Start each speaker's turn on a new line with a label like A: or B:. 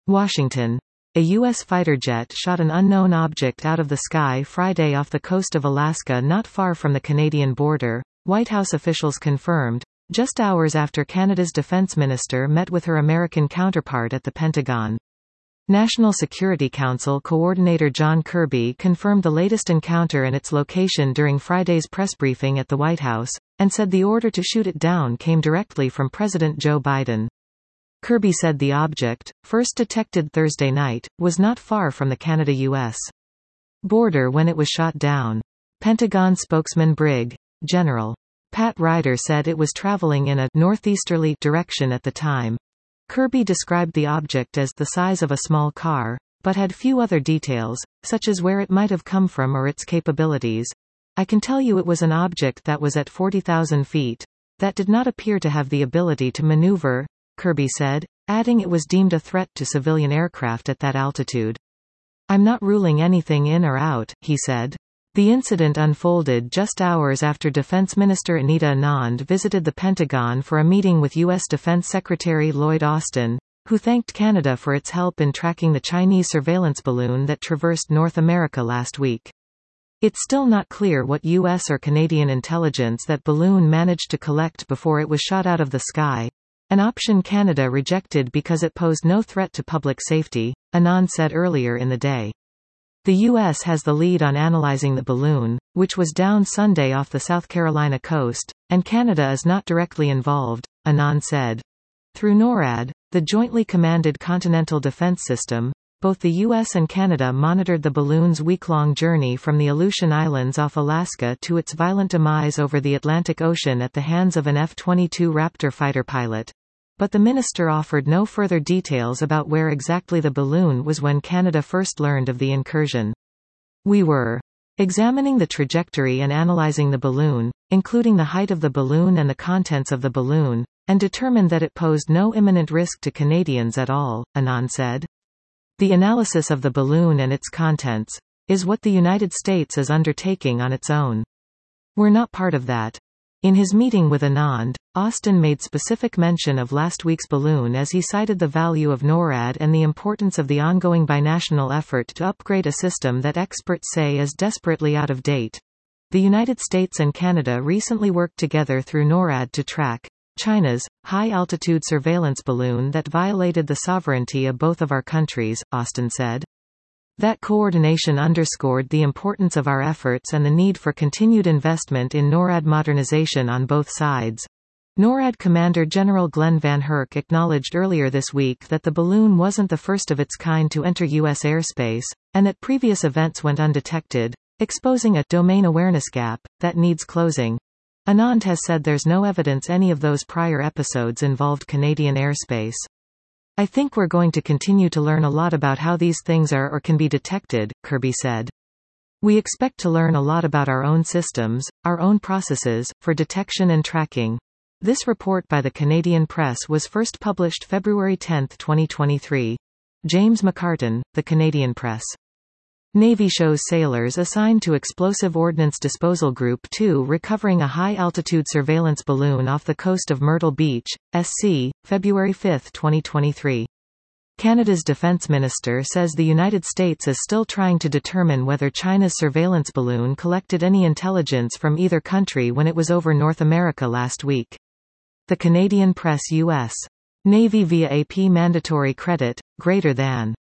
A: Washington. A U.S. fighter jet shot an unknown object out of the sky Friday off the coast of Alaska not far from the Canadian border, White House officials confirmed, just hours after Canada's defense minister met with her American counterpart at the Pentagon. National Security Council Coordinator John Kirby confirmed the latest encounter and its location during Friday's press briefing at the White House, and said the order to shoot it down came directly from President Joe Biden. Kirby said the object, first detected Thursday night, was not far from the Canada-US border when it was shot down. Pentagon spokesman Brig. General Pat Ryder said it was traveling in a northeasterly direction at the time. Kirby described the object as the size of a small car, but had few other details, such as where it might have come from or its capabilities. I can tell you it was an object that was at 40,000 feet. That did not appear to have the ability to maneuver, Kirby said, adding it was deemed a threat to civilian aircraft at that altitude. I'm not ruling anything in or out, he said. The incident unfolded just hours after Defense Minister Anita Anand visited the Pentagon for a meeting with U.S. Defense Secretary Lloyd Austin, who thanked Canada for its help in tracking the Chinese surveillance balloon that traversed North America last week. It's still not clear what U.S. or Canadian intelligence that balloon managed to collect before it was shot out of the sky, an option Canada rejected because it posed no threat to public safety, Anand said earlier in the day. The U.S. has the lead on analyzing the balloon, which was down Sunday off the South Carolina coast, and Canada is not directly involved, Anand said. Through NORAD, the jointly commanded Continental Defense System, both the U.S. and Canada monitored the balloon's week-long journey from the Aleutian Islands off Alaska to its violent demise over the Atlantic Ocean at the hands of an F-22 Raptor fighter pilot. But the minister offered no further details about where exactly the balloon was when Canada first learned of the incursion. We were examining the trajectory and analyzing the balloon, including the height of the balloon and the contents of the balloon, and determined that it posed no imminent risk to Canadians at all, Anand said. The analysis of the balloon and its contents is what the United States is undertaking on its own. We're not part of that. In his meeting with Anand, Austin made specific mention of last week's balloon as he cited the value of NORAD and the importance of the ongoing binational effort to upgrade a system that experts say is desperately out of date. The United States and Canada recently worked together through NORAD to track China's high-altitude surveillance balloon that violated the sovereignty of both of our countries, Austin said. That coordination underscored the importance of our efforts and the need for continued investment in NORAD modernization on both sides. NORAD Commander General Glenn Van Herk acknowledged earlier this week that the balloon wasn't the first of its kind to enter U.S. airspace, and that previous events went undetected, exposing a domain awareness gap that needs closing. Anand has said there's no evidence any of those prior episodes involved Canadian airspace. I think we're going to continue to learn a lot about how these things are or can be detected, Kirby said. We expect to learn a lot about our own systems, our own processes, for detection and tracking. This report by the Canadian Press was first published February 10, 2023. James McCartan, The Canadian Press. Navy shows sailors assigned to Explosive Ordnance Disposal Group 2 recovering a high-altitude surveillance balloon off the coast of Myrtle Beach, SC, February 5, 2023. Canada's defense minister says the United States is still trying to determine whether China's surveillance balloon collected any intelligence from either country when it was over North America last week. The Canadian Press U.S. Navy via AP mandatory credit, greater than